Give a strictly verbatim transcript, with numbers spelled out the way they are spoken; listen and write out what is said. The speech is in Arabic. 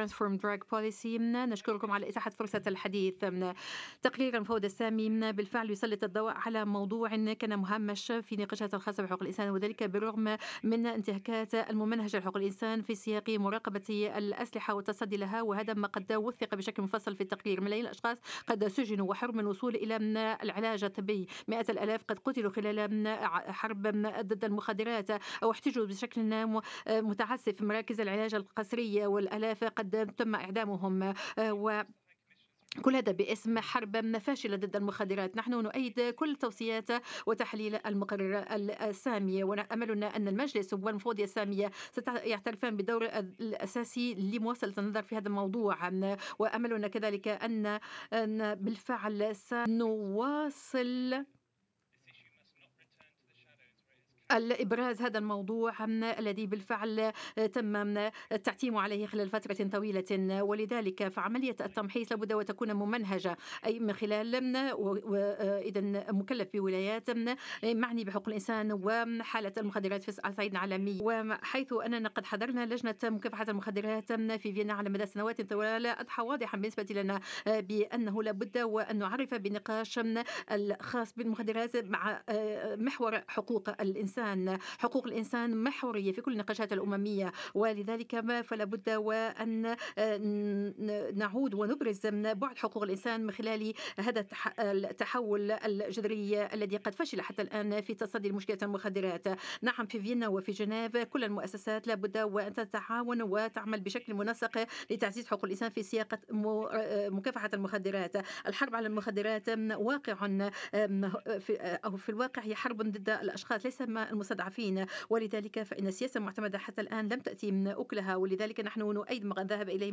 Transform Drug Policy. نشكركم على إتاحة فرصة الحديث. تقرير المفوض السامي بالفعل يسلط الضوء على موضوع كان مهمش في نقاشات الخاصة بحقوق الإنسان، وذلك بالرغم من انتهاكات الممنهجة لحقوق الإنسان في سياق مراقبة الأسلحة والتصدي لها، وهذا ما قد وثق بشكل مفصل في التقرير. ملايين الأشخاص قد سجنوا وحرموا من الوصول إلى العلاج الطبي، مئات الآلاف قد قتلوا خلال حرب ضد المخدرات أو احتجوا بشكل متعسف في مراكز العلاج القسرية، والآلاف قد تم إعدامهم، و كل هذا باسم حرب فاشلة ضد المخدرات. نحن نؤيد كل توصيات وتحليل المقرر السامي، وأملنا أن المجلس والمفوضية السامية سيعترفان بالدور الأساسي لمواصلة النظر في هذا الموضوع، وأملنا كذلك أن بالفعل سنواصل الإبراز هذا الموضوع الذي بالفعل تم التعتيم عليه خلال فترة طويلة، ولذلك فعملية التمحيص لابد وتكون ممنهجة، أي من خلال إذا مكلف بولايات معني بحقوق الإنسان وحالة المخدرات في الصعيد العالمي، وحيث أننا قد حضرنا لجنة مكافحة المخدرات في فيينا على مدى سنوات طويلة، أضحى واضحا بالنسبة لنا بأنه لابد وأن نعرف بنقاش الخاص بالمخدرات مع محور حقوق الإنسان. حقوق الإنسان محورية في كل النقاشات الأممية، ولذلك فلا بد وأن نعود ونبرز بعد حقوق الإنسان من خلال هذا التحول الجذري الذي قد فشل حتى الآن في تصدي لمشكلة المخدرات. نعم، في فيينا وفي جنيف كل المؤسسات لابد وأن تتعاون وتعمل بشكل منسق لتعزيز حقوق الإنسان في سياق مكافحة المخدرات. الحرب على المخدرات واقع في أو في الواقع هي حرب ضد الأشخاص ليس المستضعفين، ولذلك فإن السياسة المعتمدة حتى الآن لم تأتي من أكلها، ولذلك نحن نؤيد ما ذهب إليه